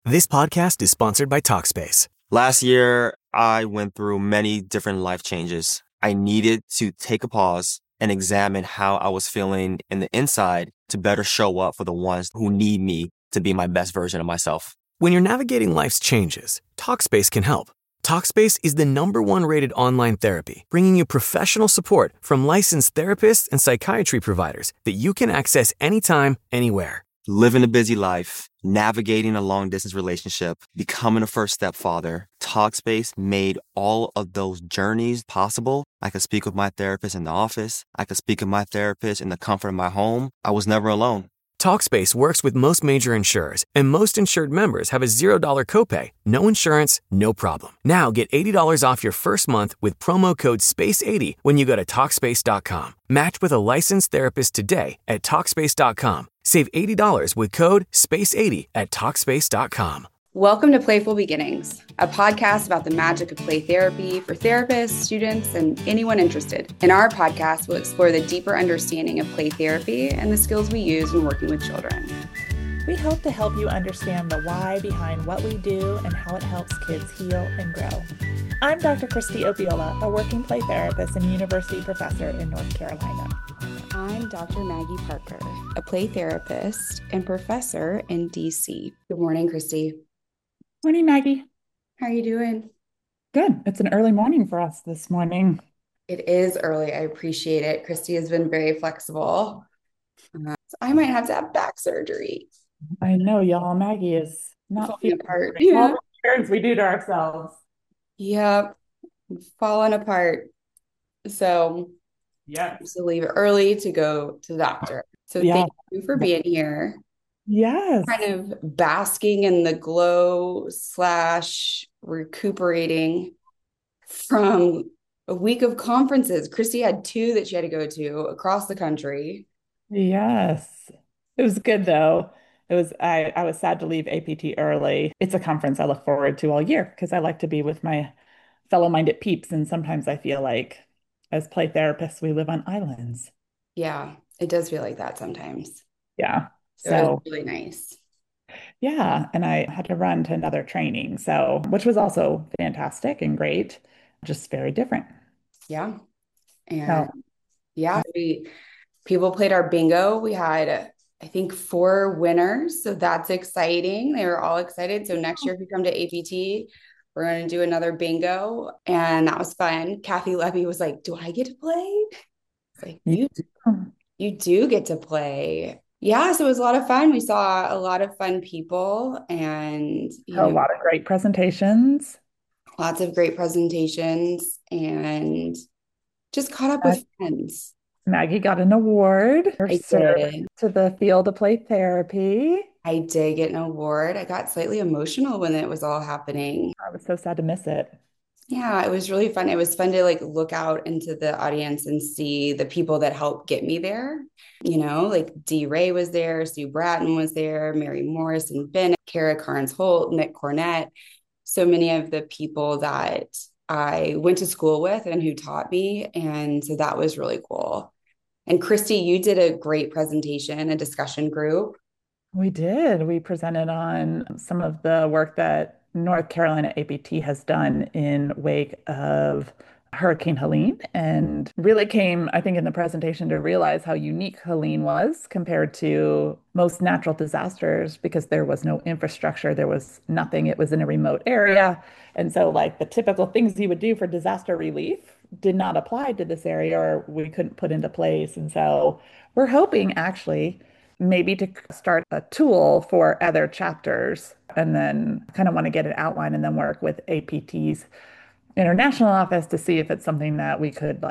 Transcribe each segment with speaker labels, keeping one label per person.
Speaker 1: This podcast is sponsored by Talkspace.
Speaker 2: Last year, I went through many different life changes. I needed to take a pause and examine how I was feeling in the inside to better show up for the ones who need me to be my best version of myself.
Speaker 1: When you're navigating life's changes, Talkspace can help. Talkspace is the #1 rated online therapy, bringing you professional support from licensed therapists and psychiatry providers that you can access anytime, anywhere.
Speaker 2: Living a busy life, navigating a long-distance relationship, becoming a first-step father, Talkspace made all of those journeys possible. I could speak with my therapist in the office. I could speak with my therapist in the comfort of my home. I was never alone.
Speaker 1: Talkspace works with most major insurers, and most insured members have a $0 copay. No insurance, no problem. Now get $80 off your first month with promo code SPACE80 when you go to Talkspace.com. Match with a licensed therapist today at Talkspace.com. Save $80 with code SPACE80 at Talkspace.com.
Speaker 3: Welcome to Playful Beginnings, a podcast about the magic of play therapy for therapists, students, and anyone interested. In our podcast, we'll explore the deeper understanding of play therapy and the skills we use when working with children.
Speaker 4: We hope to help you understand the why behind what we do and how it helps kids heal and grow. I'm Dr. Christy Opiola, a working play therapist and university professor in North Carolina.
Speaker 3: I'm Dr. Maggie Parker, a play therapist and professor in DC. Good morning, Christy.
Speaker 4: Morning, Maggie.
Speaker 3: How are you doing?
Speaker 4: Good. It's an early morning for us this morning.
Speaker 3: It is early. I appreciate it. Christy has been very flexible. So I might have to have back surgery.
Speaker 4: I know, y'all. Maggie is not
Speaker 3: falling apart.
Speaker 4: Yeah. All the cares we do to ourselves.
Speaker 3: Yep. Falling apart. So
Speaker 4: yeah,
Speaker 3: I have to leave early to go to the doctor. So thank you for being here.
Speaker 4: Yes.
Speaker 3: Kind of basking in the glow / recuperating from a week of conferences. Christy had 2 that she had to go to across the country.
Speaker 4: Yes. It was good though. I was sad to leave APT early. It's a conference I look forward to all year because I like to be with my fellow-minded peeps. And sometimes I feel like as play therapists, we live on islands.
Speaker 3: Yeah, it does feel like that sometimes.
Speaker 4: Yeah.
Speaker 3: So it was really nice.
Speaker 4: Yeah. And I had to run to another training, which was also fantastic and great, just very different.
Speaker 3: Yeah. And people played our bingo. We had, I think, 4 winners. So that's exciting. They were all excited. So next year, if you come to APT, we're going to do another bingo. And that was fun. Kathy Levy was like, do I get to play? It's like, you do get to play. Yeah, so it was a lot of fun. We saw a lot of fun people and
Speaker 4: a lot of great presentations.
Speaker 3: Lots of great presentations and just caught up with friends.
Speaker 4: Maggie got an award for service to the field of play therapy.
Speaker 3: I did get an award. I got slightly emotional when it was all happening.
Speaker 4: I was so sad to miss it.
Speaker 3: Yeah, it was really fun. It was fun to look out into the audience and see the people that helped get me there. Like Dee Ray was there, Sue Bratton was there, Mary Morrison Bennett, Kara Carnes-Holt, Nick Cornett. So many of the people that I went to school with and who taught me. And so that was really cool. And Christy, you did a great presentation, a discussion group.
Speaker 4: We did. We presented on some of the work that North Carolina APT has done in wake of Hurricane Helene, and really came, I think, in the presentation to realize how unique Helene was compared to most natural disasters because there was no infrastructure, there was nothing, it was in a remote area. And so the typical things you would do for disaster relief did not apply to this area or we couldn't put into place. And so we're hoping actually maybe to start a tool for other chapters and then kind of want to get it outlined and then work with APT's international office to see if it's something that we could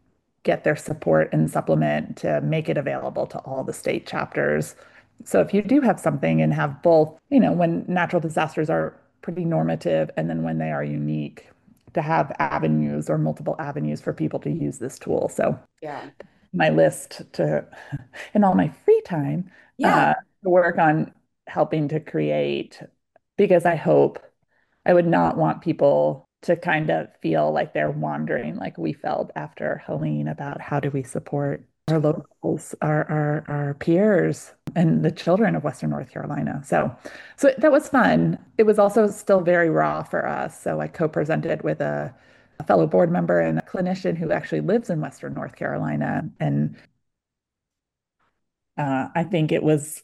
Speaker 4: get their support and supplement to make it available to all the state chapters. So if you do have something and have both, when natural disasters are pretty normative and then when they are unique, to have avenues or multiple avenues for people to use this tool. So
Speaker 3: yeah,
Speaker 4: my list to, in all my free time, to work on helping to create, because I would not want people to kind of feel like they're wandering like we felt after Helene about how do we support our locals, our peers, and the children of Western North Carolina. So that was fun. It was also still very raw for us. So I co-presented with a fellow board member and a clinician who actually lives in Western North Carolina. And I think it was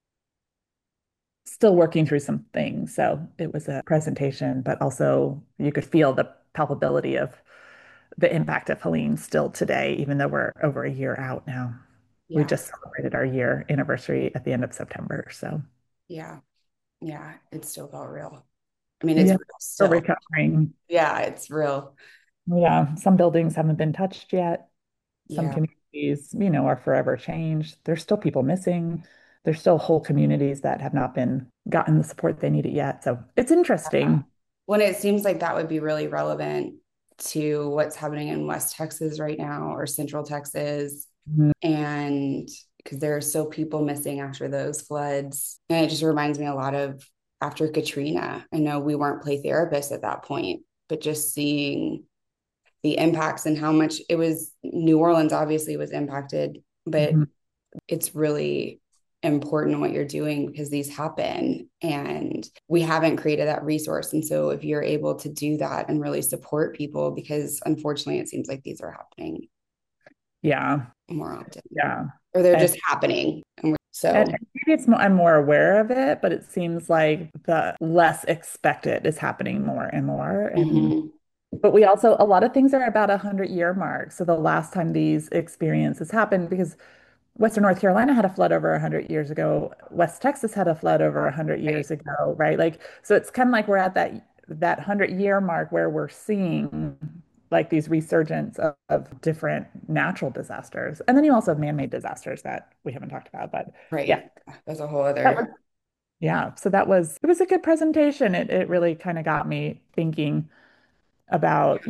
Speaker 4: still working through some things. So it was a presentation, but also you could feel the palpability of the impact of Helene still today, even though we're over a year out now. We
Speaker 3: Yeah.
Speaker 4: just celebrated our year anniversary at the end of September. So
Speaker 3: Yeah. Yeah. It still felt real. I mean, it's
Speaker 4: yeah,
Speaker 3: real
Speaker 4: still
Speaker 3: still.
Speaker 4: recovering.
Speaker 3: Yeah, it's real.
Speaker 4: Yeah, some buildings haven't been touched yet. Some
Speaker 3: Yeah.
Speaker 4: communities, are forever changed. There's still people missing. There's still whole communities that have not been gotten the support they needed yet. So it's interesting.
Speaker 3: When it seems like that would be really relevant to what's happening in West Texas right now or Central Texas.
Speaker 4: Mhm.
Speaker 3: And because there are still people missing after those floods. And it just reminds me a lot of after Katrina. I know we weren't play therapists at that point, but just seeing the impacts and how much it was New Orleans obviously was impacted, but
Speaker 4: Mhm.
Speaker 3: it's really important what you're doing because these happen and we haven't created that resource. And so if you're able to do that and really support people, because unfortunately it seems like these are happening
Speaker 4: Yeah.
Speaker 3: more often
Speaker 4: Yeah.
Speaker 3: or they're
Speaker 4: And,
Speaker 3: just happening. And
Speaker 4: and
Speaker 3: so,
Speaker 4: maybe I'm more aware of it, but it seems like the less expected is happening more and more. And
Speaker 3: mhm,
Speaker 4: but we also, a lot of things are about 100-year mark. So the last time these experiences happened, because Western North Carolina had a flood over 100 years ago, West Texas had a flood over 100
Speaker 3: right,
Speaker 4: years ago, right? Like, so it's kind of like we're at that 100-year mark where we're seeing like these resurgence of different natural disasters. And then you also have man-made disasters that we haven't talked about, but yeah,
Speaker 3: right. That's a whole
Speaker 4: that was,
Speaker 3: other,
Speaker 4: yeah. So it was a good presentation. It really kind of got me thinking about,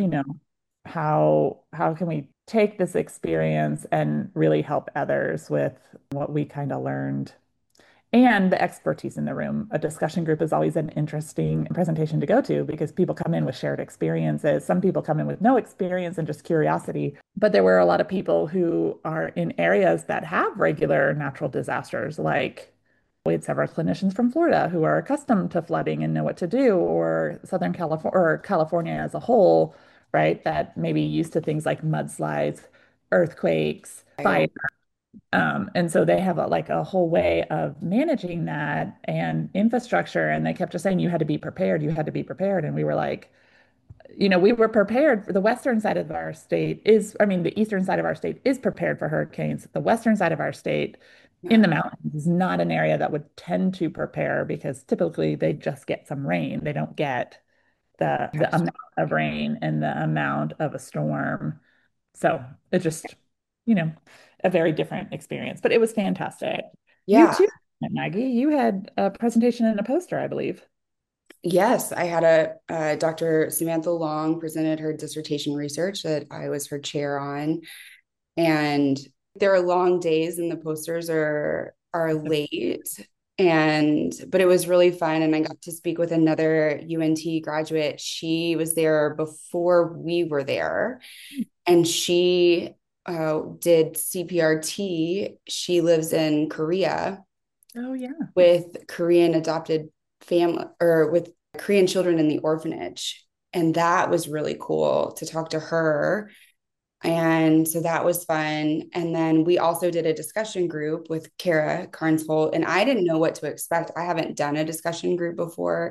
Speaker 4: how can we take this experience and really help others with what we kind of learned and the expertise in the room. A discussion group is always an interesting presentation to go to because people come in with shared experiences. Some people come in with no experience and just curiosity, but there were a lot of people who are in areas that have regular natural disasters, like we had several clinicians from Florida who are accustomed to flooding and know what to do, or Southern California or California as a whole, right? That maybe used to things like mudslides, earthquakes, fire. And so they have like a whole way of managing that and infrastructure. And they kept just saying you had to be prepared, you had to be prepared. And we were like, we were prepared. The western side of our state is, I mean, the eastern side of our state is prepared for hurricanes. The western side of our state in
Speaker 3: yeah,
Speaker 4: the mountains is not an area that would tend to prepare because typically they just get some rain. They don't get the amount of rain and the amount of a storm. So it just, you know, a very different experience, but it was fantastic. You
Speaker 3: yeah.
Speaker 4: too, Maggie, you had a presentation and a poster, I believe.
Speaker 3: Yes, I had Dr. Samantha Long presented her dissertation research that I was her chair on, and there are long days and the posters are late, and but it was really fun, and I got to speak with another UNT graduate. She was there before we were there, and she did CPRT. She lives in Korea
Speaker 4: Oh, yeah.
Speaker 3: with Korean adopted family or with Korean children in the orphanage. And that was really cool to talk to her. And so that was fun. And then we also did a discussion group with Kara Carnesvold, and I didn't know what to expect. I haven't done a discussion group before.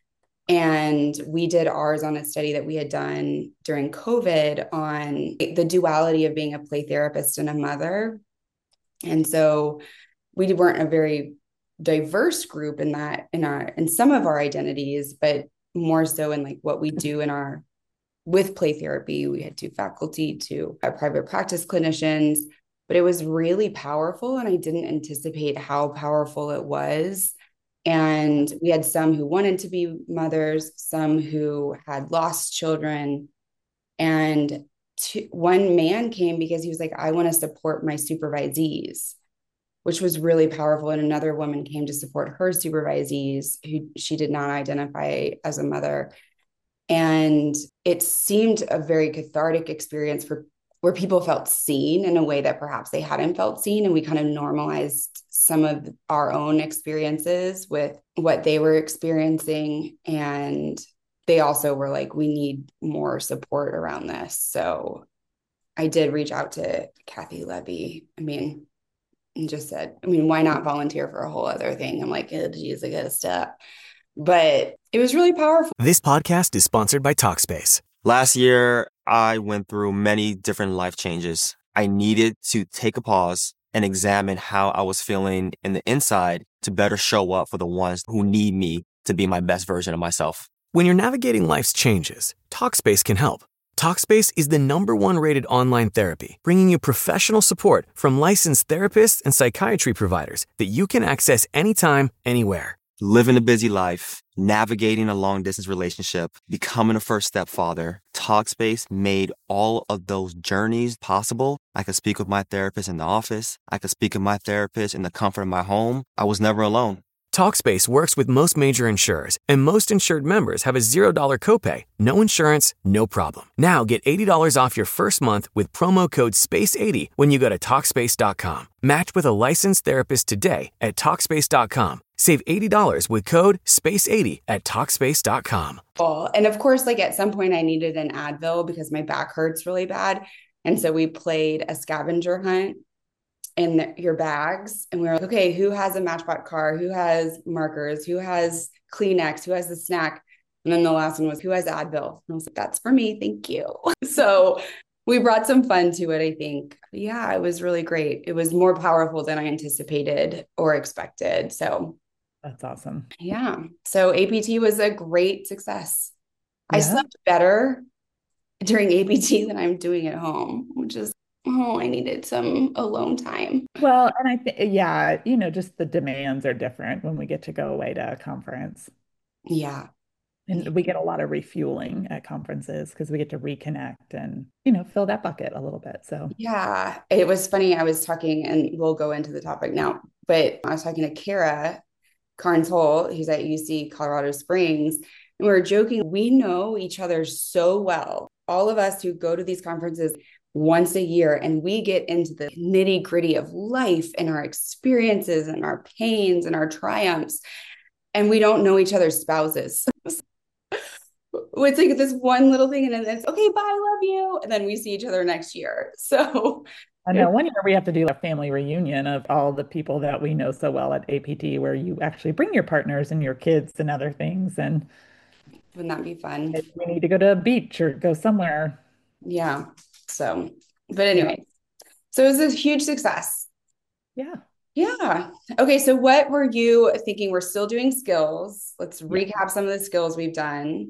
Speaker 3: And we did ours on a study that we had done during COVID on the duality of being a play therapist and a mother. And so we weren't a very diverse group in that in some of our identities, but more so in like what we do in our with play therapy. We had two faculty, two private practice clinicians, but it was really powerful, and I didn't anticipate how powerful it was. And we had some who wanted to be mothers, some who had lost children, and one man came because he was like, I want to support my supervisees, which was really powerful. And another woman came to support her supervisees who she did not identify as a mother. And it seemed a very cathartic experience where people felt seen in a way that perhaps they hadn't felt seen. And we kind of normalized some of our own experiences with what they were experiencing. And they also were like, we need more support around this. So I did reach out to Kathy Levy. I mean, and just said, I mean, why not volunteer for a whole other thing? I'm like, oh, geez, I gotta stop. But it was really powerful.
Speaker 1: This podcast is sponsored by Talkspace.
Speaker 2: Last year, I went through many different life changes. I needed to take a pause and examine how I was feeling in the inside to better show up for the ones who need me to be my best version of myself.
Speaker 1: When you're navigating life's changes, Talkspace can help. Talkspace is the #1 rated online therapy, bringing you professional support from licensed therapists and psychiatry providers that you can access anytime, anywhere.
Speaker 2: Living a busy life, navigating a long distance relationship, becoming a first step father, Talkspace made all of those journeys possible. I could speak with my therapist in the office. I could speak with my therapist in the comfort of my home. I was never alone.
Speaker 1: Talkspace works with most major insurers, and most insured members have a $0 copay. No insurance, no problem. Now get $80 off your first month with promo code SPACE80 when you go to Talkspace.com. Match with a licensed therapist today at Talkspace.com. Save $80 with code SPACE80 at Talkspace.com.
Speaker 3: And of course, like at some point I needed an Advil because my back hurts really bad. And so we played a scavenger hunt in your bags. And we were like, okay, who has a Matchbox car? Who has markers? Who has Kleenex? Who has the snack? And then the last one was, who has Advil? And I was like, that's for me. Thank you. So we brought some fun to it, I think. Yeah, it was really great. It was more powerful than I anticipated or expected. So
Speaker 4: That's awesome.
Speaker 3: yeah. So APT was a great success. I
Speaker 4: Yeah.
Speaker 3: slept better during APT than I'm doing at home, which is, oh, I needed some alone time.
Speaker 4: Well, and I think, yeah, just the demands are different when we get to go away to a conference.
Speaker 3: Yeah.
Speaker 4: And we get a lot of refueling at conferences because we get to reconnect and, fill that bucket a little bit. So,
Speaker 3: Yeah. It was funny. I was talking, and we'll go into the topic now, but I was talking to Kara Carnes Hole, who's at UC Colorado Springs, and we were joking. We know each other so well. All of us who go to these conferences once a year, and we get into the nitty gritty of life and our experiences and our pains and our triumphs, and we don't know each other's spouses. It's like this one little thing, and then it's okay, bye, love you, and then we see each other next year. So
Speaker 4: I know one year we have to do a family reunion of all the people that we know so well at APT, where you actually bring your partners and your kids and other things. And
Speaker 3: wouldn't that be fun?
Speaker 4: we need to go to a beach or go somewhere.
Speaker 3: Yeah. So, but anyway, so it was a huge success.
Speaker 4: Yeah.
Speaker 3: Yeah. Okay. So what were you thinking? We're still doing skills. Let's recap some of the skills we've done.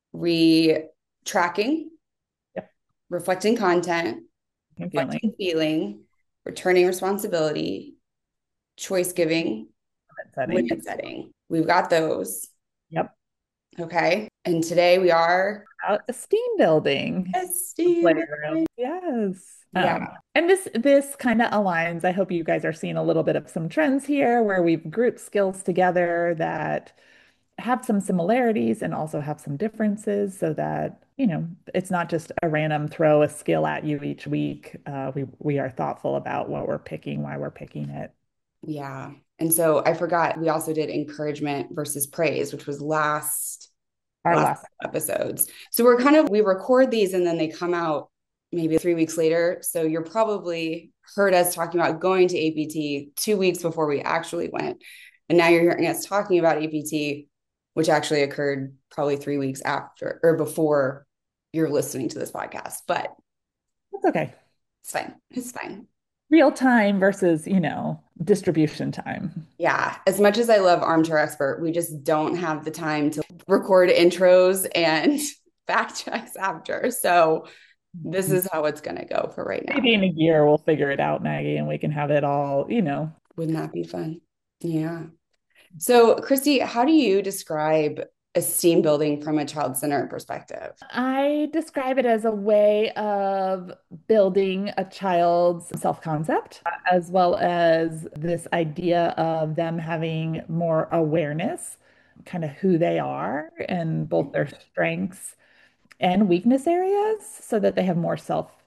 Speaker 3: Tracking,
Speaker 4: Yep.
Speaker 3: reflecting content,
Speaker 4: And
Speaker 3: reflecting feeling, returning responsibility, choice giving,
Speaker 4: setting.
Speaker 3: limit setting. We've got those.
Speaker 4: Yep.
Speaker 3: Okay. And today we are
Speaker 4: About esteem building.
Speaker 3: esteem.
Speaker 4: Playroom. Yes.
Speaker 3: Yeah.
Speaker 4: And this kind of aligns. I hope you guys are seeing a little bit of some trends here where we've grouped skills together that have some similarities and also have some differences so that, it's not just a random throw a skill at you each week. We are thoughtful about what we're picking, why we're picking it.
Speaker 3: Yeah. And so I forgot, we also did encouragement versus praise, which was
Speaker 4: Our
Speaker 3: last episodes. So we record these and then they come out maybe 3 weeks later. So you're probably heard us talking about going to APT 2 weeks before we actually went. And now you're hearing us talking about APT, which actually occurred probably 3 weeks after or before you're listening to this podcast. But
Speaker 4: It's okay.
Speaker 3: it's fine. It's fine.
Speaker 4: Real time versus, distribution time.
Speaker 3: Yeah. As much as I love Armchair Expert, we just don't have the time to record intros and fact checks after. So this is how it's going to go for right now.
Speaker 4: Maybe in a year we'll figure it out, Maggie, and we can have it all,
Speaker 3: Wouldn't that be fun? Yeah. So, Christy, how do you describe esteem building from a child-centered perspective?
Speaker 4: I describe it as a way of building a child's self-concept, as well as this idea of them having more awareness, kind of who they are and both their strengths and weakness areas so that they have more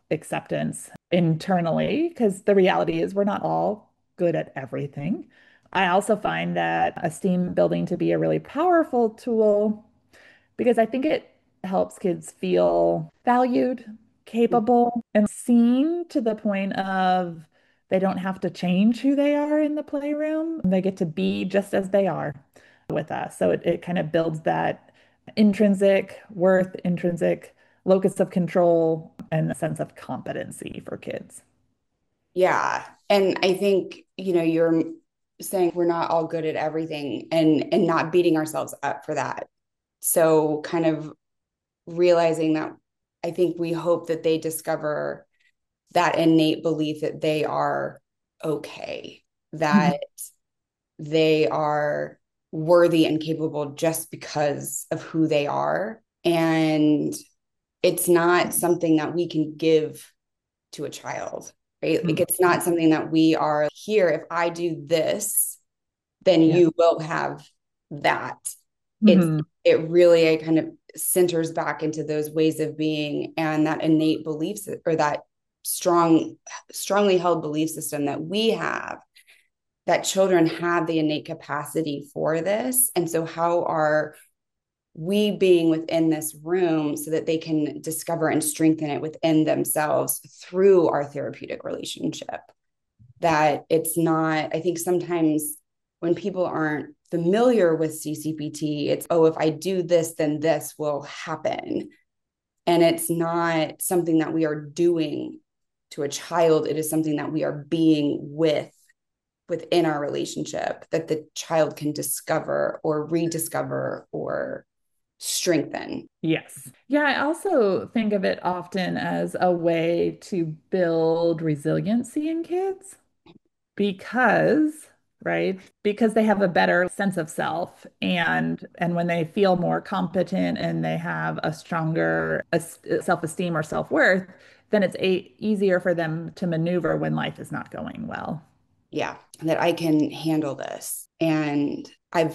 Speaker 4: acceptance internally, because the reality is we're not all good at everything. I also find that esteem building to be a really powerful tool because I think it helps kids feel valued, capable, and seen to the point of they don't have to change who they are in the playroom. They get to be just as they are with us. So it kind of builds that intrinsic worth, intrinsic locus of control, and a sense of competency for kids.
Speaker 3: Yeah. And I think, you're saying we're not all good at everything and not beating ourselves up for that. So kind of realizing that I think we hope that they discover that innate belief that they are okay,
Speaker 4: Mhm.
Speaker 3: that they are worthy and capable just because of who they are. And it's not something that we can give to a child, right? Like it's not something that we are here. If I do this, then
Speaker 4: Yeah.
Speaker 3: you will have that. It's
Speaker 4: Mhm.
Speaker 3: it really kind of centers back into those ways of being and that innate beliefs or that strongly held belief system that we have, that children have the innate capacity for this. And so how are we being within this room so that they can discover and strengthen it within themselves through our therapeutic relationship? That it's not, I think sometimes when people aren't familiar with CCPT, it's, oh, if I do this, then this will happen. And it's not something that we are doing to a child. It is something that we are being within our relationship that the child can discover or rediscover or strengthen.
Speaker 4: Yes. Yeah, I also think of it often as a way to build resiliency in kids because, right? Because they have a better sense of self and when they feel more competent and they have a stronger self-esteem or self-worth, then it's easier for them to maneuver when life is not going well.
Speaker 3: Yeah, that I can handle this. And I've,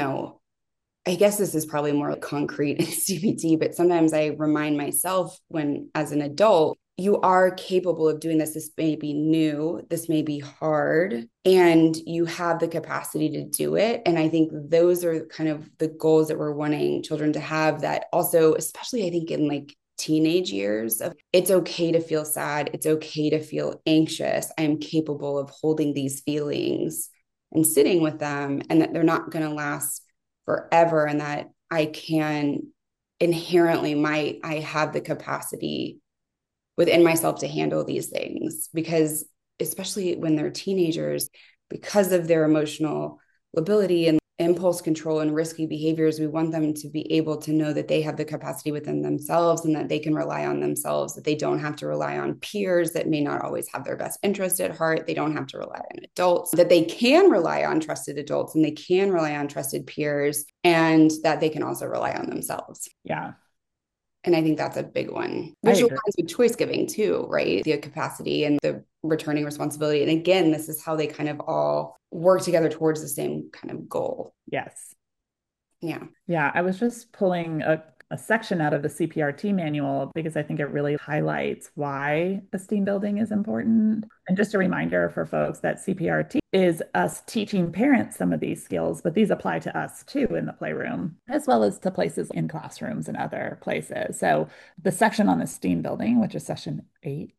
Speaker 3: I guess this is probably more concrete in CBT, but sometimes I remind myself when, as an adult, you are capable of doing this. This may be new, this may be hard, and you have the capacity to do it. And I think those are kind of the goals that we're wanting children to have, that also, especially I think in like teenage years, of it's okay to feel sad, it's okay to feel anxious. I am capable of holding these feelings and sitting with them, and that they're not going to last forever, and that I can inherently I have the capacity within myself to handle these things. Because especially when they're teenagers, because of their emotional lability and impulse control and risky behaviors, we want them to be able to know that they have the capacity within themselves and that they can rely on themselves, that they don't have to rely on peers that may not always have their best interest at heart. They don't have to rely on adults, that they can rely on trusted adults and they can rely on trusted peers, and that they can also rely on themselves.
Speaker 4: Yeah,
Speaker 3: And I think that's a big one,
Speaker 4: I
Speaker 3: which
Speaker 4: agree.
Speaker 3: aligns with choice giving too, right? The capacity and the returning responsibility. And again, this is how they kind of all work together towards the same kind of goal.
Speaker 4: Yes.
Speaker 3: Yeah.
Speaker 4: Yeah, I was just pulling a section out of the CPRT manual because I think it really highlights why esteem building is important. And just a reminder for folks that CPRT is us teaching parents some of these skills, but these apply to us too in the playroom, as well as to places in classrooms and other places. So the section on esteem building, which is session 8,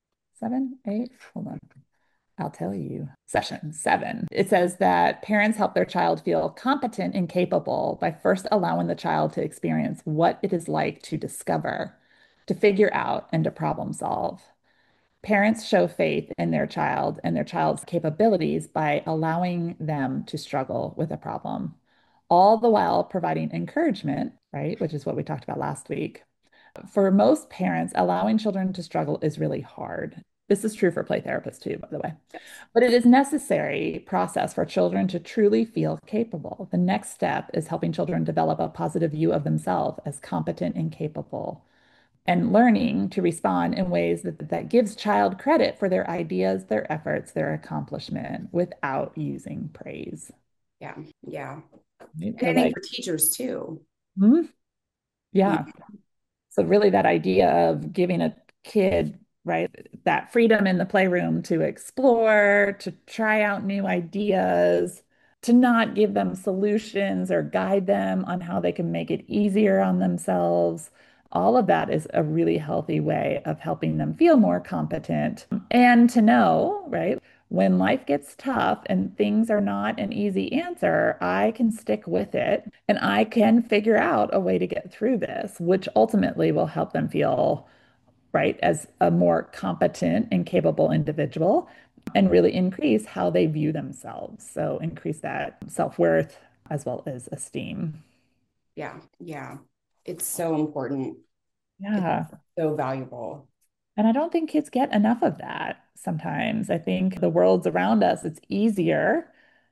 Speaker 4: 7, 8, hold on. I'll tell you, session 7. It says that parents help their child feel competent and capable by first allowing the child to experience what it is like to discover, to figure out, and to problem solve. Parents show faith in their child and their child's capabilities by allowing them to struggle with a problem, all the while providing encouragement, right? Which is what we talked about last week. For most parents, allowing children to struggle is really hard. This is true for play therapists too, by the way.
Speaker 3: Yes.
Speaker 4: But it is necessary process for children to truly feel capable. The next step is helping children develop a positive view of themselves as competent and capable, and learning to respond in ways that gives child credit for their ideas, their efforts, their accomplishment without using praise.
Speaker 3: Yeah. Yeah.
Speaker 4: Right?
Speaker 3: And
Speaker 4: So
Speaker 3: I think
Speaker 4: like,
Speaker 3: for teachers too.
Speaker 4: hmm,
Speaker 3: Yeah.
Speaker 4: yeah. So really that idea of giving a kid right? That freedom in the playroom to explore, to try out new ideas, to not give them solutions or guide them on how they can make it easier on themselves. All of that is a really healthy way of helping them feel more competent and to know, right? When life gets tough and things are not an easy answer, I can stick with it and I can figure out a way to get through this, which ultimately will help them feel right, as a more competent and capable individual and really increase how they view themselves. So increase that self-worth as well as esteem.
Speaker 3: Yeah. Yeah. It's so important. It's
Speaker 4: Yeah.
Speaker 3: so valuable.
Speaker 4: And I don't think kids get enough of that sometimes. I think the world's around us, it's easier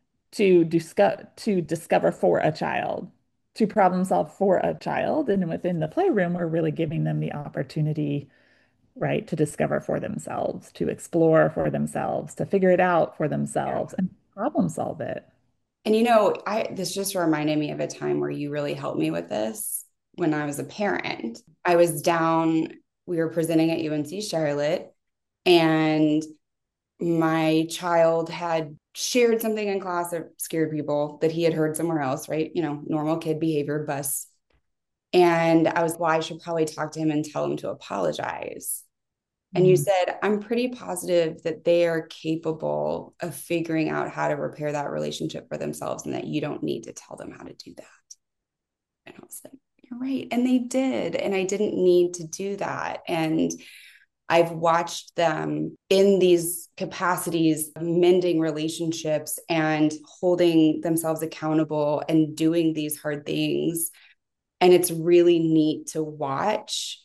Speaker 4: to discover for a child, to problem solve for a child. And within the playroom, we're really giving them the opportunity, right, to discover for themselves, to explore for themselves, to figure it out for
Speaker 3: Yeah.
Speaker 4: themselves and problem solve it.
Speaker 3: And I this just reminded me of a time where you really helped me with this when I was a parent. I was down, we were presenting at UNC Charlotte, and my child had shared something in class that scared people that he had heard somewhere else, right? Normal kid behavior, bus. And I was, well, I should probably talk to him and tell him to apologize. And you
Speaker 4: Mm.
Speaker 3: said, I'm pretty positive that they are capable of figuring out how to repair that relationship for themselves and that you don't need to tell them how to do that. And I was like, you're right. And they did. And I didn't need to do that. And I've watched them in these capacities, mending relationships and holding themselves accountable and doing these hard things. And it's really neat to watch.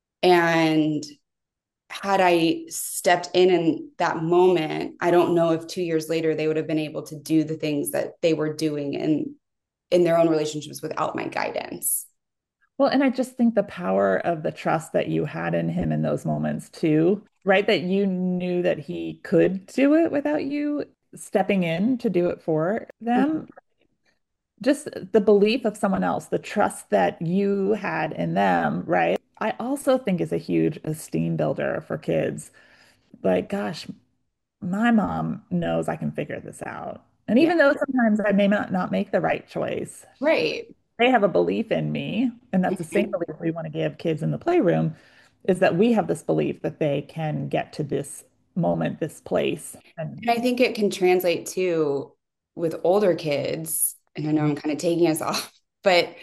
Speaker 3: And had I stepped in that moment, I don't know if 2 years later they would have been able to do the things that they were doing in their own relationships without my guidance.
Speaker 4: Well, and I just think the power of the trust that you had in him in those moments too, right? That you knew that he could do it without you stepping in to do it for them. Just the belief of someone else, the trust that you had in them, right? I also think is a huge esteem builder for kids. Like, gosh, my mom knows I can figure this out. And
Speaker 3: Yeah.
Speaker 4: even though sometimes I may not make the right choice,
Speaker 3: Right.
Speaker 4: they have a belief in me. And that's the same
Speaker 3: Mhm.
Speaker 4: belief we want to give kids in the playroom is that we have this belief that they can get to this moment, this place. And
Speaker 3: And I think it can translate too with older kids. And I know I'm kind of taking us off, but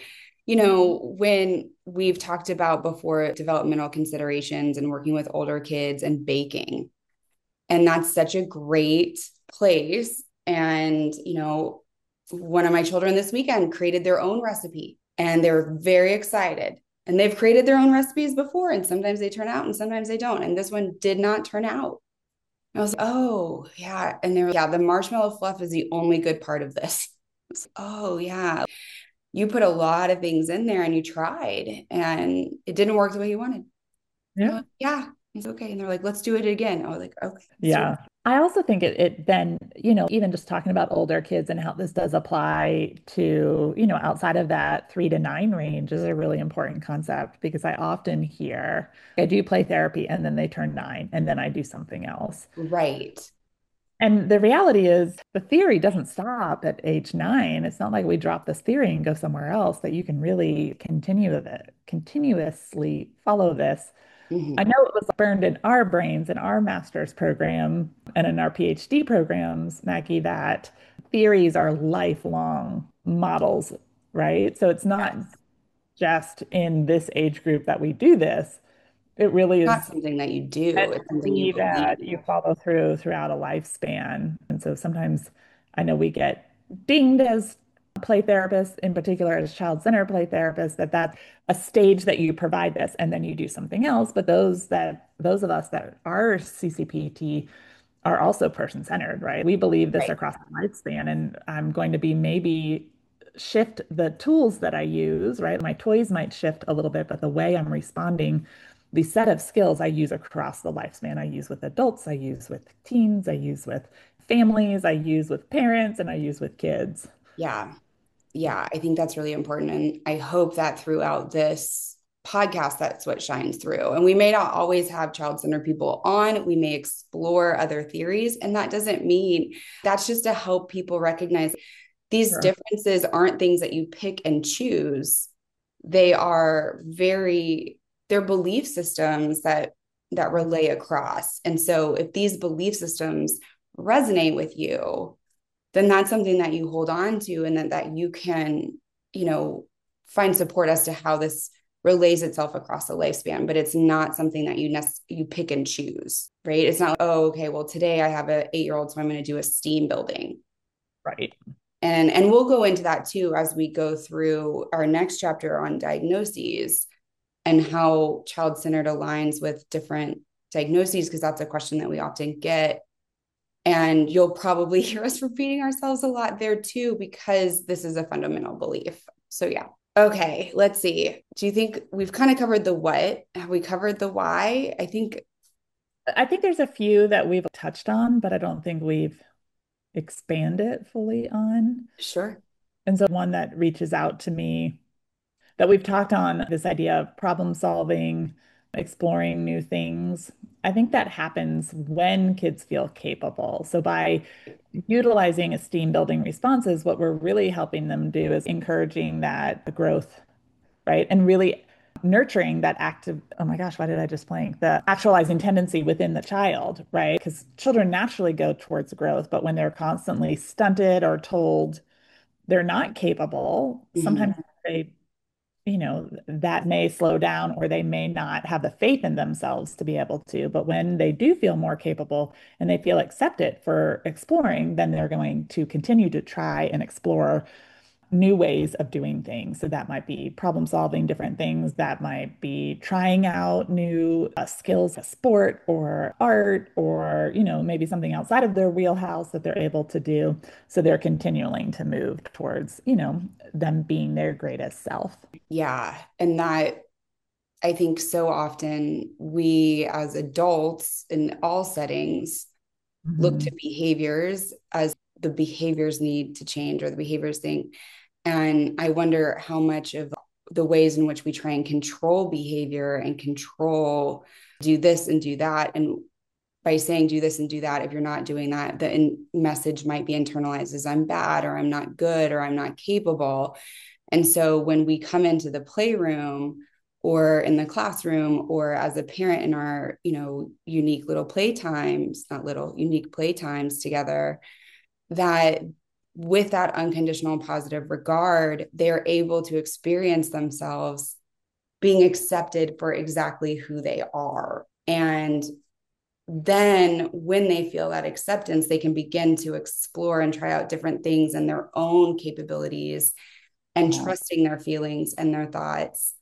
Speaker 3: when we've talked about before developmental considerations and working with older kids and baking, and that's such a great place. And, one of my children this weekend created their own recipe and they're very excited. And they've created their own recipes before, and sometimes they turn out and sometimes they don't. And this one did not turn out. I was like, oh, yeah. And they were, yeah, the marshmallow fluff is the only good part of this. Oh, yeah. You put a lot of things in there and you tried and it didn't work the way you wanted. And I'm
Speaker 4: yeah,
Speaker 3: like, yeah, it's okay. And they're like, let's do it again. I was like, okay, let's do it.
Speaker 4: yeah. I also think it then, even just talking about older kids and how this does apply to, outside of that 3 to 9 range is a really important concept because I often hear I do play therapy and then they turn 9 and then I do something else.
Speaker 3: Right.
Speaker 4: And the reality is, the theory doesn't stop at age 9. It's not like we drop this theory and go somewhere else, that you can really continue with it, continuously follow this. I
Speaker 3: Mhm.
Speaker 4: know it was burned in our brains in our master's program and in our PhD programs, Maggie, that theories are lifelong models, right? So it's not
Speaker 3: Yes.
Speaker 4: just in this age group that we do this. It really
Speaker 3: Not
Speaker 4: is
Speaker 3: something that you do,
Speaker 4: meant
Speaker 3: it's
Speaker 4: to
Speaker 3: something you
Speaker 4: be
Speaker 3: believe.
Speaker 4: that you follow throughout a lifespan. And so sometimes I know we get dinged as play therapists, in particular as child-centered play therapists, that that's a stage that you provide this and then you do something else. But those of us that are CCPT are also person-centered, right? We believe this
Speaker 3: Right.
Speaker 4: across the lifespan, and I'm going to be maybe shift the tools that I use, right? My toys might shift a little bit, but the way I'm responding, the set of skills I use across the lifespan, I use with adults, I use with teens, I use with families, I use with parents, and I use with kids.
Speaker 3: Yeah. Yeah. I think that's really important. And I hope that throughout this podcast, that's what shines through. And we may not always have child-centered people on. We may explore other theories. And that doesn't mean, that's just to help people recognize these
Speaker 4: Sure.
Speaker 3: differences aren't things that you pick and choose. They are they're belief systems that relay across. And so if these belief systems resonate with you, then that's something that you hold on to, and that you can, find support as to how this relays itself across a lifespan. But it's not something that you pick and choose, right? It's not like, oh, okay, well, today I have an 8-year-old, so I'm going to do a STEAM building.
Speaker 4: Right.
Speaker 3: And we'll go into that too as we go through our next chapter on diagnoses and how child-centered aligns with different diagnoses, because that's a question that we often get. And you'll probably hear us repeating ourselves a lot there too, because this is a fundamental belief. So yeah. Okay, let's see. Do you think we've kind of covered the what? Have we covered the why?
Speaker 4: I think there's a few that we've touched on, but I don't think we've expanded fully on.
Speaker 3: Sure.
Speaker 4: And so one that reaches out to me that we've talked on this idea of problem solving, exploring new things. I think that happens when kids feel capable. So by utilizing esteem building responses, what we're really helping them do is encouraging that growth, right? And really nurturing that active, oh my gosh, why did I just blank? The actualizing tendency within the child, right? Because children naturally go towards growth, but when they're constantly stunted or told they're not capable, sometimes
Speaker 3: Mhm.
Speaker 4: they that may slow down or they may not have the faith in themselves to be able to. But when they do feel more capable and they feel accepted for exploring, then they're going to continue to try and explore new ways of doing things. So that might be problem solving different things, that might be trying out new skills, a sport or art, or, maybe something outside of their wheelhouse that they're able to do. So they're continuing to move towards, them being their greatest self.
Speaker 3: Yeah. And that, I think so often we as adults in all settings look to
Speaker 4: Mhm.
Speaker 3: behaviors as the behaviors need to change, or the behaviors thing. And I wonder how much of the ways in which we try and control behavior and control, do this and do that. And by saying do this and do that, if you're not doing that, the message might be internalized as I'm bad, or I'm not good, or I'm not capable. And so when we come into the playroom or in the classroom, or as a parent in our, unique little playtimes, not little, unique playtimes together, that with that unconditional positive regard, they're able to experience themselves being accepted for exactly who they are. And then when they feel that acceptance, they can begin to explore and try out different things and their own capabilities, and
Speaker 4: Yeah.
Speaker 3: trusting their feelings and their thoughts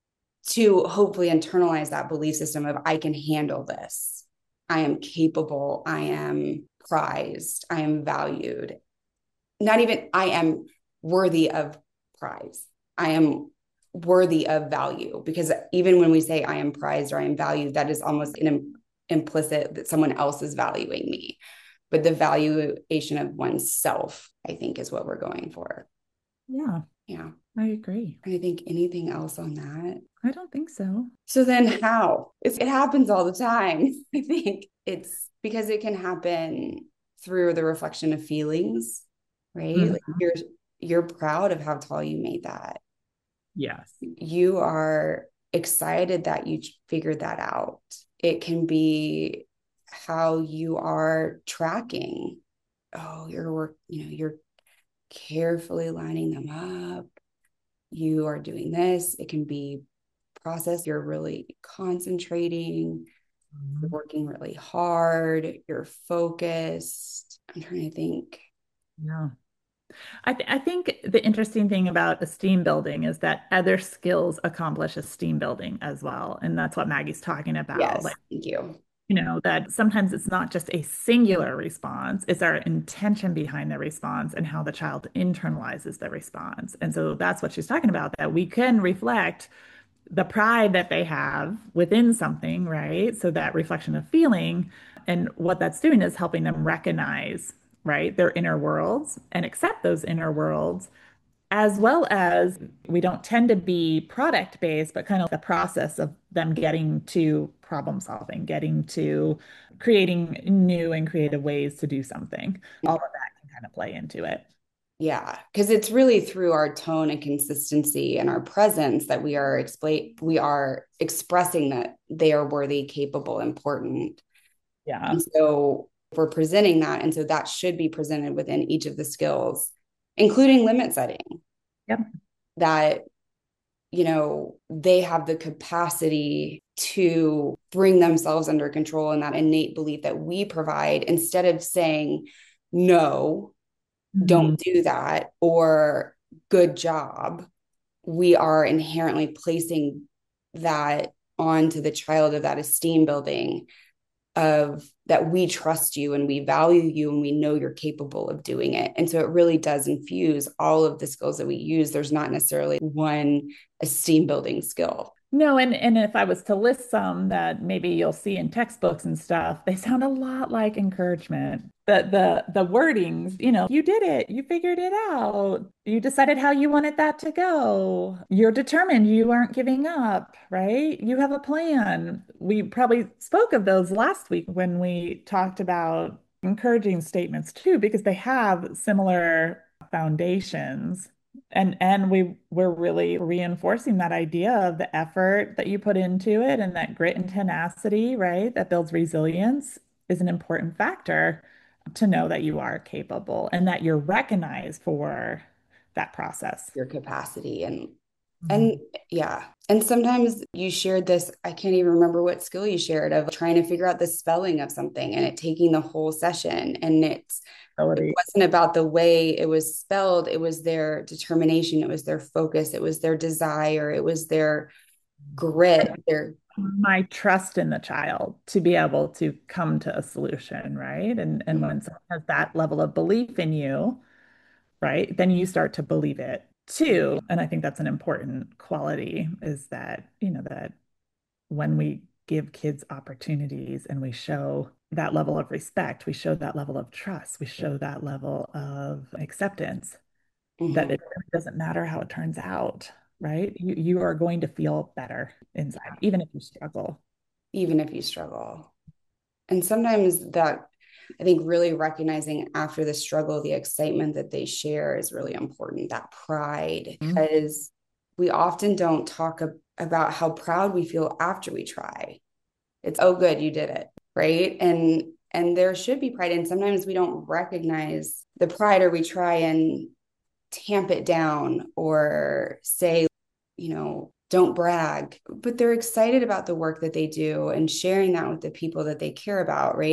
Speaker 3: to hopefully internalize that belief system of I can handle this. I am capable. I am prized. I am valued. Not even I am worthy of prize. I am worthy of value, because even when we say I am prized or I am valued, that is almost an implicit that someone else is valuing me. But the valuation of oneself, I think, is what we're going for.
Speaker 4: Yeah,
Speaker 3: Yeah.
Speaker 4: I agree.
Speaker 3: I think anything else on that?
Speaker 4: I don't think so.
Speaker 3: So then how? It happens all the time. I think it's because it can happen through the reflection of feelings, right? Like
Speaker 4: Mhm.
Speaker 3: you're proud of how tall you made that.
Speaker 4: Yes.
Speaker 3: You are excited that you figured that out. It can be how you are tracking. Oh, your work, you're carefully lining them up. You are doing this. It can be process. You're really concentrating, you're
Speaker 4: Mhm.
Speaker 3: working really hard, you're focused. I'm trying to think.
Speaker 4: Yeah. I think the interesting thing about esteem building is that other skills accomplish esteem building as well. And that's what Maggie's talking about.
Speaker 3: Yes,
Speaker 4: Like,
Speaker 3: thank you.
Speaker 4: that sometimes it's not just a singular response, it's our intention behind the response and how the child internalizes the response. And so that's what she's talking about, that we can reflect the pride that they have within something, right? So that reflection of feeling, and what that's doing is helping them recognize, right, their inner worlds and accept those inner worlds as well as we don't tend to be product based, but kind of the process of them getting to problem solving, getting to creating new and creative ways to do something. All of that can kind of play into it.
Speaker 3: Yeah, because it's really through our tone and consistency and our presence that we are expressing that they are worthy, capable, important.
Speaker 4: Yeah.
Speaker 3: And so we're presenting that, and so that should be presented within each of the skills, including limit setting.
Speaker 4: Yep.
Speaker 3: That they have the capacity to bring themselves under control, and that innate belief that we provide, instead of saying no,
Speaker 4: Mhm.
Speaker 3: don't do that, or good job, we are inherently placing that onto the child, of that esteem building, of that we trust you and we value you and we know you're capable of doing it. And so it really does infuse all of the skills that we use. There's not necessarily one esteem building skill.
Speaker 4: No, and if I was to list some that maybe you'll see in textbooks and stuff, they sound a lot like encouragement. The wordings, you did it, you figured it out, you decided how you wanted that to go. You're determined, you aren't giving up, right? You have a plan. We probably spoke of those last week when we talked about encouraging statements too, because they have similar foundations. And we're really reinforcing that idea of the effort that you put into it and that grit and tenacity, right? That builds resilience is an important factor to know that you are capable and that you're recognized for that process.
Speaker 3: Your capacity. And
Speaker 4: Mhm.
Speaker 3: yeah. And sometimes you shared this, I can't even remember what skill you shared, of trying to figure out the spelling of something and it taking the whole session. And it
Speaker 4: Ability.
Speaker 3: wasn't about the way it was spelled, it was their determination, it was their focus, it was their desire, it was their grit, their
Speaker 4: My trust in the child to be able to come to a solution, right? And when someone has that level of belief in you, right, then you start to believe it too. And I think that's an important quality is that, that when we give kids opportunities and we show that level of respect, we show that level of trust, we show that level of acceptance, that
Speaker 3: Mhm.
Speaker 4: it really doesn't matter how it turns out, right? You are going to feel better inside, even if you struggle.
Speaker 3: Even if you struggle. And sometimes that, I think, really recognizing after the struggle, the excitement that they share is really important, that pride,
Speaker 4: Mhm.
Speaker 3: because we often don't talk about how proud we feel after we try. It's, oh, good, you did it, right? And there should be pride. And sometimes we don't recognize the pride, or we try and tamp it down or say, don't brag, but they're excited about the work that they do and sharing that with the people that they care about, right?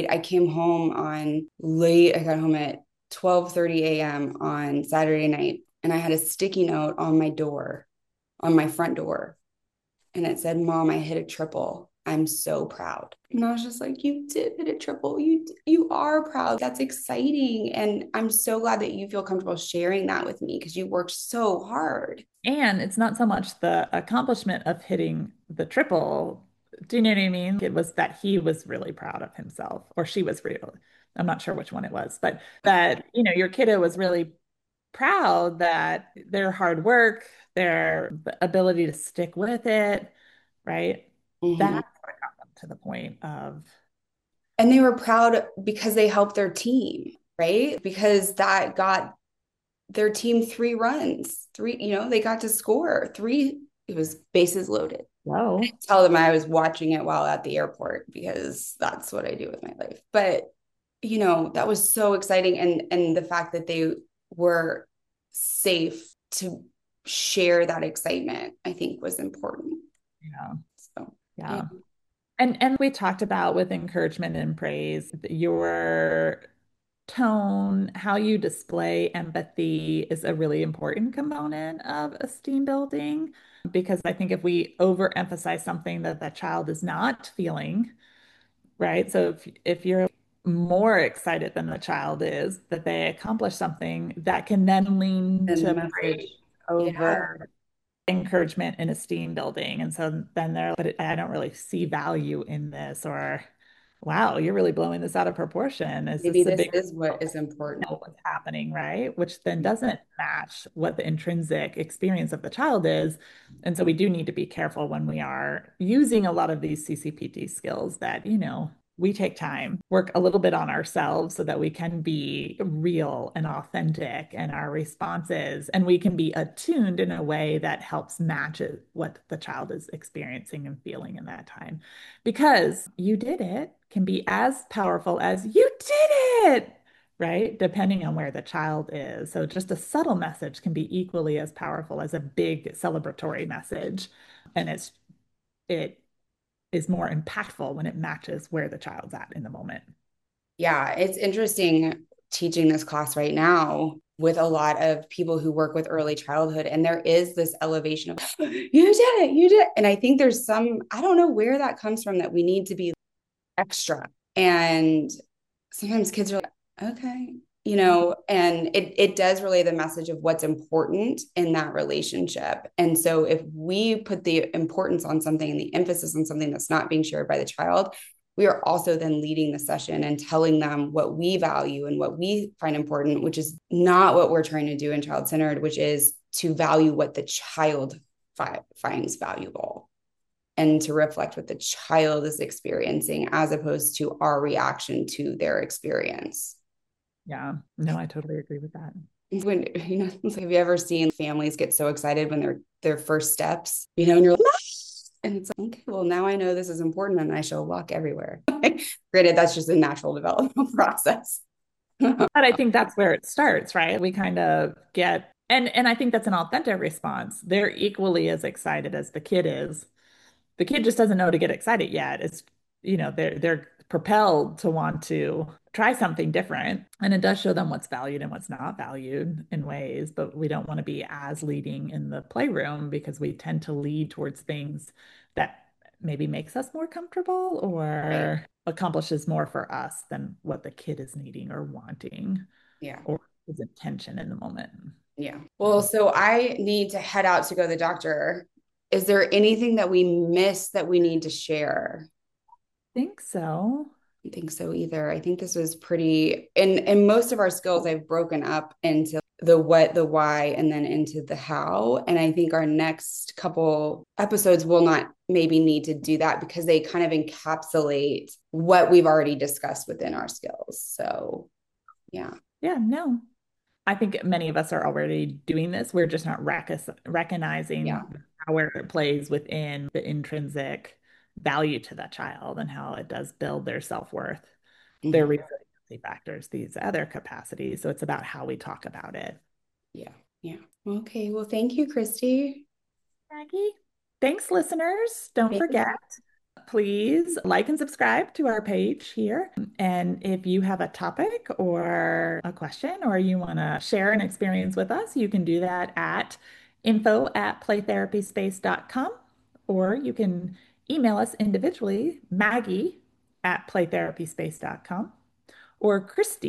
Speaker 3: I got home at 12:30 a.m. on Saturday night, and I had a sticky note on my door, on my front door, and it said, "Mom, I hit a triple. I'm so proud." And I was just like, "You did hit a triple. You are proud. That's exciting. And I'm so glad that you feel comfortable sharing that with me, because you worked so hard."
Speaker 4: And it's not so much the accomplishment of hitting the triple. Do you know what I mean? It was that he was really proud of himself, or she was really, I'm not sure which one it was, but that, your kiddo was really proud that their hard work, their ability to stick with it, right?
Speaker 3: Mhm.
Speaker 4: That's what got them to the point of,
Speaker 3: And they were proud because they helped their team, right? Because that got their team three runs, they got to score three. It was bases loaded.
Speaker 4: whoa.
Speaker 3: Tell them I was watching it while at the airport, because that's what I do with my life. But that was so exciting, and the fact that they were safe to share that excitement, I think, was important.
Speaker 4: Yeah.
Speaker 3: So yeah.
Speaker 4: Yeah. And we talked about with encouragement and praise, your tone, how you display empathy is a really important component of esteem building. Because I think if we overemphasize something that the child is not feeling, right? So if you're more excited than the child is that they accomplish something, that can then lean
Speaker 3: And the
Speaker 4: to
Speaker 3: message.
Speaker 4: praise
Speaker 3: Yeah.
Speaker 4: over encouragement and esteem building. And so then they're, but I don't really see value in this, or wow, you're really blowing this out of proportion. Is
Speaker 3: Maybe
Speaker 4: this a
Speaker 3: this
Speaker 4: big
Speaker 3: is what is important.
Speaker 4: know what's happening, right? Which then doesn't match what the intrinsic experience of the child is. And so we do need to be careful when we are using a lot of these CCPT skills that, we take time, work a little bit on ourselves so that we can be real and authentic in our responses, and we can be attuned in a way that helps match what the child is experiencing and feeling in that time. Because you did it can be as powerful as you did it, right? Depending on where the child is. So just a subtle message can be equally as powerful as a big celebratory message. And it is more impactful when it matches where the child's at in the moment.
Speaker 3: Yeah, it's interesting teaching this class right now with a lot of people who work with early childhood. And there is this elevation of, you did it, you did it. And I think there's I don't know where that comes from, that we need to be extra. And sometimes kids are like, okay, and it does relay the message of what's important in that relationship. And so if we put the importance on something and the emphasis on something that's not being shared by the child, we are also then leading the session and telling them what we value and what we find important, which is not what we're trying to do in child-centered, which is to value what the child finds valuable and to reflect what the child is experiencing as opposed to our reaction to their experience.
Speaker 4: Yeah, no, I totally agree with that.
Speaker 3: When, have you ever seen families get so excited when they're their first steps, and you're like, and it's like, okay, well, now I know this is important and I shall walk everywhere. Granted, that's just a natural developmental process.
Speaker 4: But I think that's where it starts, right? We kind of get, and I think that's an authentic response. They're equally as excited as the kid is. The kid just doesn't know to get excited yet. It's, they're propelled to want to try something different. And it does show them what's valued and what's not valued in ways, but we don't want to be as leading in the playroom because we tend to lead towards things that maybe makes us more comfortable or accomplishes more for us than what the kid is needing or wanting.
Speaker 3: Yeah.
Speaker 4: Or his intention in the moment.
Speaker 3: Yeah. Well, so I need to head out to go to the doctor. Is there anything that we missed that we need to share?
Speaker 4: I think so.
Speaker 3: I think so either. I think this was pretty, and most of our skills I've broken up into the what, the why, and then into the how. And I think our next couple episodes will not maybe need to do that because they kind of encapsulate what we've already discussed within our skills. So yeah.
Speaker 4: Yeah, no. I think many of us are already doing this. We're just not recognizing how where it plays within the intrinsic value to that child and how it does build their self-worth, their resiliency factors, these other capacities. So it's about how we talk about it.
Speaker 3: Yeah. Yeah. Okay. Well, thank you, Christy.
Speaker 4: Maggie. Thanks, listeners. Don't forget, please like and subscribe to our page here. And if you have a topic or a question or you want to share an experience with us, you can do that at info@playtherapyspace.com, or you can email us individually, Maggie@playtherapyspace.com or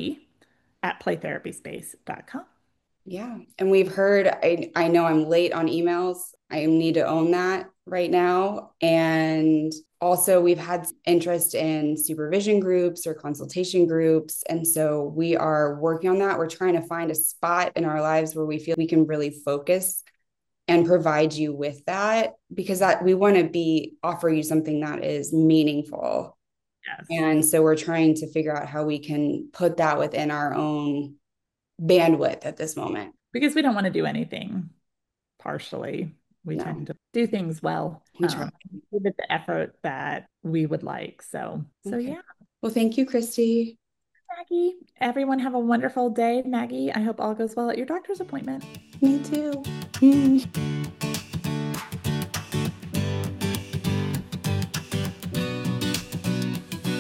Speaker 4: Christy@playtherapyspace.com.
Speaker 3: Yeah. And we've heard, I know I'm late on emails. I need to own that right now. And also we've had interest in supervision groups or consultation groups. And so we are working on that. We're trying to find a spot in our lives where we feel we can really focus and provide you with that, because that we want to offer you something that is meaningful.
Speaker 4: Yes.
Speaker 3: And so we're trying to figure out how we can put that within our own bandwidth at this moment.
Speaker 4: Because we don't want to do anything partially. We tend to do things well.
Speaker 3: We try.
Speaker 4: Give it the effort that we would like. So yeah.
Speaker 3: Well, thank you, Christy.
Speaker 4: Maggie, everyone have a wonderful day. Maggie, I hope all goes well at your doctor's appointment.
Speaker 3: Me too.